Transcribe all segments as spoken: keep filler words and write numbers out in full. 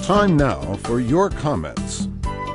Time now for your comments.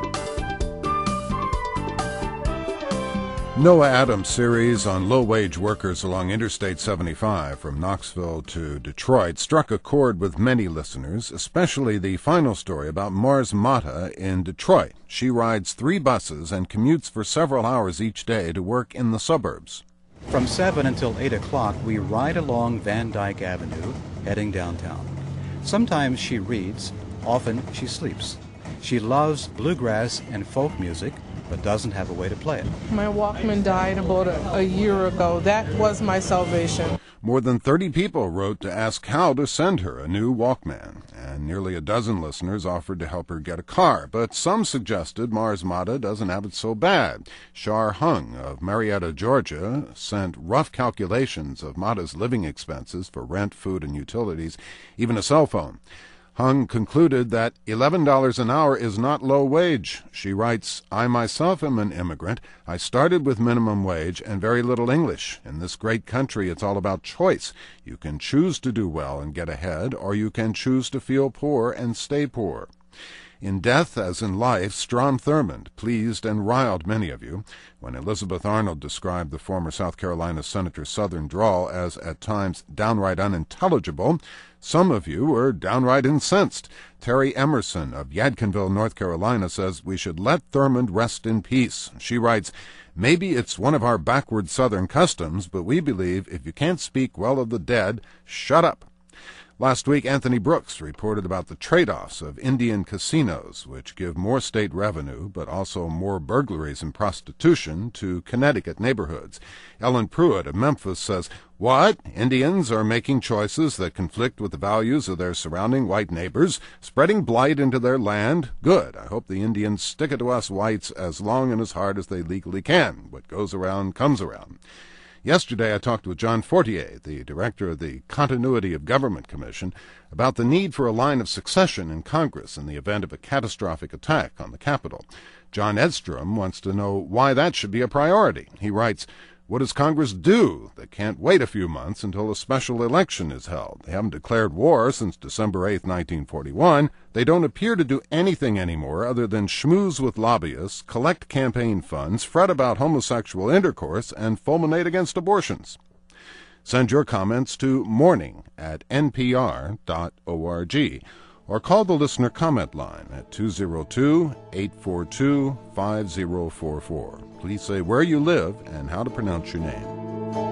Noah Adams' series on low-wage workers along Interstate seventy-five from Knoxville to Detroit struck a chord with many listeners, especially the final story about Mars Mata in Detroit. She rides three buses and commutes for several hours each day to work in the suburbs. From seven until eight o'clock, we ride along Van Dyke Avenue, heading downtown. Sometimes she reads, often she sleeps. She loves bluegrass and folk music, but doesn't have a way to play it. My Walkman died about a, a year ago. That was my salvation. More than thirty people wrote to ask how to send her a new Walkman, and nearly a dozen listeners offered to help her get a car, but some suggested Mars Mata doesn't have it so bad. Shar Hung of Marietta, Georgia, sent rough calculations of Mata's living expenses for rent, food, and utilities, even a cell phone. Hung concluded that eleven dollars an hour is not low wage. She writes, I myself am an immigrant. I started with minimum wage and very little English. In this great country, it's all about choice. You can choose to do well and get ahead, or you can choose to feel poor and stay poor. In death as in life, Strom Thurmond pleased and riled many of you. When Elizabeth Arnold described the former South Carolina Senator's Southern drawl as at times downright unintelligible, some of you were downright incensed. Terry Emerson of Yadkinville, North Carolina, says we should let Thurmond rest in peace. She writes, maybe it's one of our backward Southern customs, but we believe if you can't speak well of the dead, shut up. Last week, Anthony Brooks reported about the trade-offs of Indian casinos, which give more state revenue, but also more burglaries and prostitution to Connecticut neighborhoods. Ellen Pruitt of Memphis says, what? Indians are making choices that conflict with the values of their surrounding white neighbors, spreading blight into their land? Good. I hope the Indians stick it to us whites as long and as hard as they legally can. What goes around comes around. Yesterday, I talked with John Fortier, the director of the Continuity of Government Commission, about the need for a line of succession in Congress in the event of a catastrophic attack on the Capitol. John Edstrom wants to know why that should be a priority. He writes, what does Congress do? They can't wait a few months until a special election is held. They haven't declared war since December eighth, nineteen forty-one. They don't appear to do anything anymore other than schmooze with lobbyists, collect campaign funds, fret about homosexual intercourse, and fulminate against abortions. Send your comments to morning at n p r dot org or call the listener comment line at two oh two, eight four two, five oh four four. Please say where you live and how to pronounce your name.